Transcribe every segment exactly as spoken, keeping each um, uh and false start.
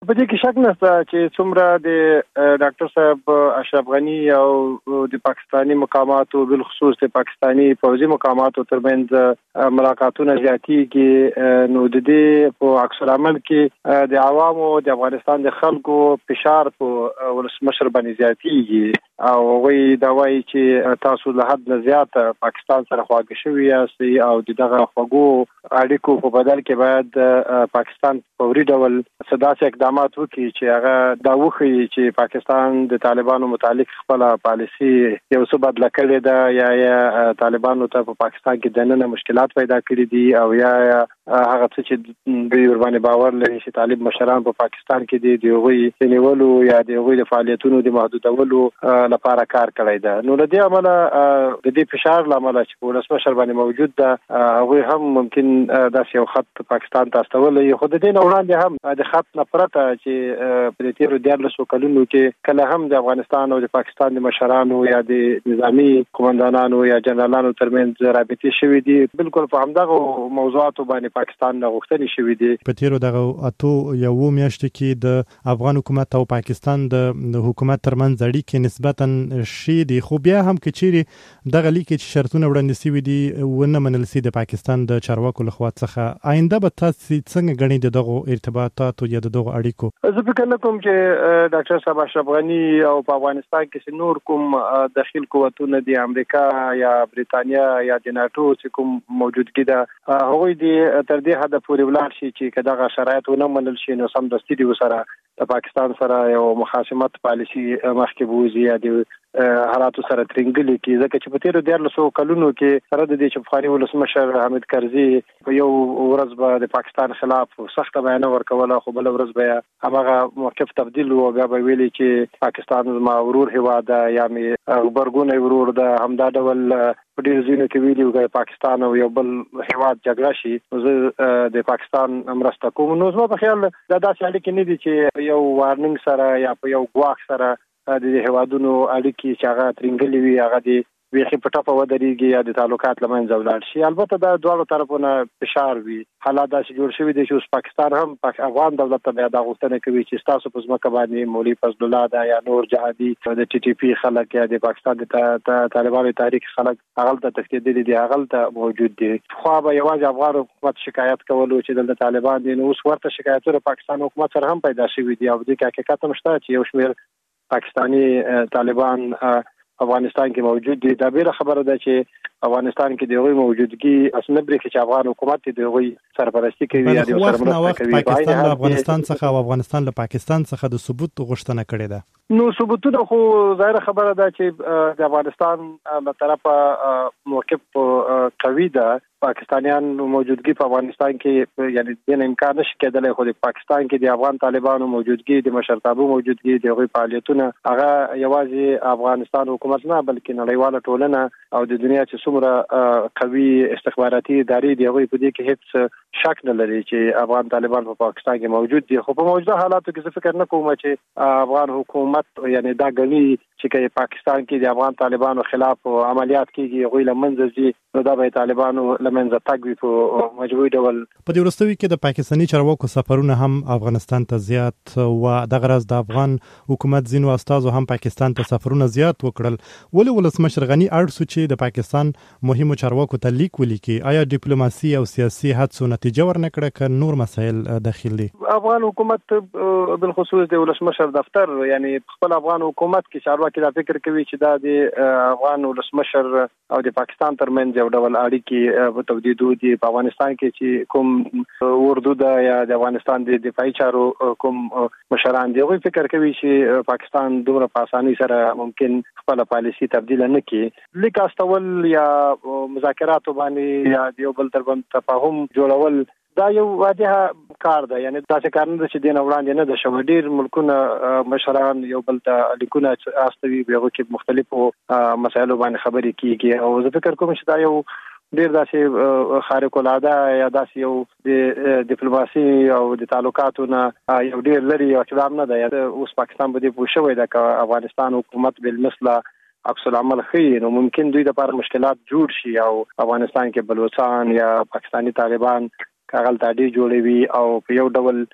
په دې کې شک نشته چې څومره د ډاکټر صاحب اشرف غنی او د پاکستاني مقاماتو بالخصوص د پاکستاني پوځي مقاماتو ترمنځ ملاقاتونه زیاتېږي، نو د دې په عکس العمل کې د عوامو د افغانستان د خلکو فشار په ولسمشر باندې زیاتېږي او وی دا وایي چې تاسو له حد نه زیات پاکستان سره خواږه شوي یاست او دغه خوږو اړیکو په بدل کې باید پاکستان فوري ډول سداسي اقدامات وکړي چې هغه دا وښيي چې پاکستان د طالبانو متعلق خپل پالیسي یو څه بدله کړې ده یا یا طالبانو ته په پاکستان کې دننه مشکلات پیدا کړي دي او یا هغه څه چې دوی ورباندې باور لري چې طالب مشران په پاکستان کې دي د هغوی نیولو یا د هغوی د فعالیتونو د محدودولو لپاره کار کړی ده. نو له دې امله د دې فشار له امله چې په ولسمشر باندې موجود ده هغوی هم ممکن داسې یو خط پاکستان ته استولی، خو د دې نه وړاندې هم د خط نه پرته چې په تېرو دیارلسو کلونو کې کله هم د افغانستان او د پاکستان د مشرانو یا د نظامي قومندانانو یا جنرالانو ترمنځ رابطې شوې دي، بالکل په همدغه موضوعاتو باندې پاکستان نه غوښتنې شوې دي. په تېرو دغه اتو یو میاشتو کې د افغان حکومت او پاکستان د حکومت ترمنځ اړیکې نسبتاً ښې دي، خو بیا هم که چیرې دغه لیکې چې شرطونه وړاندې شوي دي ونه منل شي د پاکستان د چارواکو لخوا څخه، آینده به تاسو څنګه ګڼئ د دغو ارتباطاتو یا د دغو اړیکو؟ زه فکر نه کوم چې ډاکټر صاحب اشرف غني او په افغانستان کې نور کوم داخل قوتونه د امریکا یا بریتانیا یا د ناتو چې کوم موجودګي ده هغوی د تر دې حد پورې ولاړ شي چې دغه شرایط ونه منل شي نو سمدستي د سره د پاکستان سره یو مخاصمت پالیسي مخکې بوزي یا د حالاتو سره ترنګلي کې، ځکه چې په تېرو دیارلسو کلونو کې سره د دې چې پخواني ولسمشر حامد کرزي په یو ورځ به د پاکستان خلاف سخته بیانیه ورکوله، خو بله ورځ به هماغه موقف تبدیل و، بیا به ویلي چې پاکستان زما ورور هیواد ده یا مې غبرګونی ورور ده. همدا ډول په ډېرو ځایونو کې ویلي وو پاکستان او یو بل هیواد جګړه شي زه د پاکستان مرسته کوم. نو زما په خیال دا داسې اړیکې نه دي چې یو وارننګ سره یا په یو ګواښ سره د هیوادونو اړیکې چې هغه ترنګلې وي هغه د بیخي په ټپه ودرېږي یا د تعلقات له منځه ولاړ شي. البته دا دواړو طرفونه فشار وي، حالات داسې جوړ شوي دي چې اوس پاکستان هم افغان دولت ته بیا دا غوښتنه کوي چې ستاسو په ځمکه باندې مولوي فضل الله ده یا نور جهادي د ټي ټي پي خلک یا د پاکستان د طالبانو تحریک خلک هغلته تښتېدلي دي، هغلته موجود دي. خو به یوازې افغان حکومت شکایت کولو چې دلته طالبان دي، نو اوس ورته شکایتونه پاکستان حکومت سره هم پیدا شوي دي او د دې حقیقت هم شته چې یو شمېر پاکستانی طالبان افغانستان کې موجود دي. دا بیره خبره ده چې افغانستان کې د هغوی موجودګي اصلا برېښي چې افغان حکومت د هغوی سرپرستی کوي یا د سرمرسته کوي. پاکستان له افغانستان څخه او افغانستان له پاکستان څخه د ثبوت غوښتنه کړې ده. نو ثبوتونه خو ظاهره خبره ده چې د افغانستان له طرفه موقف قوي ده. پاکستانیان موجودګي په افغانستان کې یعنی د امکان نشي کېدلی، خو د پاکستان کې د افغان طالبانو موجودګي د مشرتابه موجودګي د هغوی فعالیتونه هغه یوازې افغانستان حکومت نه بلکې نړیواله ټولنه او د دنیا چې څومره قوي استخباراتي ادارې دي هغوی په دې کې هیڅ شک نه لري چې افغان طالبان په پاکستان کې موجود دي. خو په موجوده حالاتو کې زه فکر نه کوم چې افغان حکومت یعنی دا ګڼي چې که پاکستان کې د افغان طالبانو خلاف عملیات کېږي هغوی له منځه ځي نو دا به طالبانو له منځه تګ وي په مجموعي ډول. په دې وروستیو کې د پاکستاني چارواکو سفرونه هم افغانستان ته زیات و دغه راز د افغان حکومت ځینو استازو هم پاکستان ته سفرونه زیات وکړل. ولې ولسمشر غني اړ سو چې د پاکستان مهمو چارواکو ته لیک ولیکي؟ آیا ډیپلوماسي او سیاسي هڅو نتیجه ورنکړه که نور مسایل داخل دي؟ افغان حکومت بالخصوص د ولسمشر دفتر یعنی خپل افغان حکومت کې چارواکي دا فکر کوي چې دا د افغان ولسمشر او د پاکستان ترمنځ یو ډول اړیکې په تودیدو دي. په افغانستان کې چې کوم اردو ده یا د افغانستان د دفاعي چارو کوم مشران دي هغوی فکر کوي چې پاکستان دومره په اسانۍ سره ممکن خپله پالیسي تبدیل نه کړي. لیک استول یا مذاکراتو باندې یا د یو بل ترمنځ تفاهم جوړول دا یو واضح کار ده، یعنی داسې کار نه ده چې دین وړاندې نه ده شوی. ډېر ملکونه مشران یو بل ته لیکونه استوي، هغه کې مختلفو مسایلو باندې خبرې کیږي او زه فکر کوم چې دا یو ډېر داسې خارق العاده یا داسې یو د ډیپلوماسي او د تعلقاتو نه یو ډېر لري اقدام نه ده. اوس پاکستان به دې پوه شوی ده که افغانستان حکومت بالمثله عکس العمل ښیي نو ممکن دوی دپاره مشکلات جوړ شي او افغانستان کې بلوچستان یا پاکستاني طالبان هغلته اډې جوړوي او په یو ډول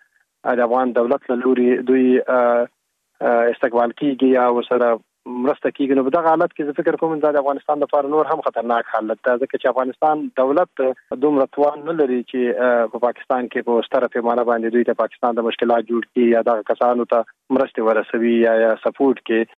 د افغان دولت له لوري دوی استقبال کیږي یا ورسره مرسته کیږي. نو په دغه حالت کې زه فکر کوم چې د افغانستان لپاره نور هم خطرناک حالت ده، ځکه چې افغانستان دولت دومره توان نه لري چې په پاکستان کې په ستره پیمانه باندې دوی ته پاکستان د مشکلات جوړ کړي یا د کسانو ته مرسته ورسوي یا سپورټ کې.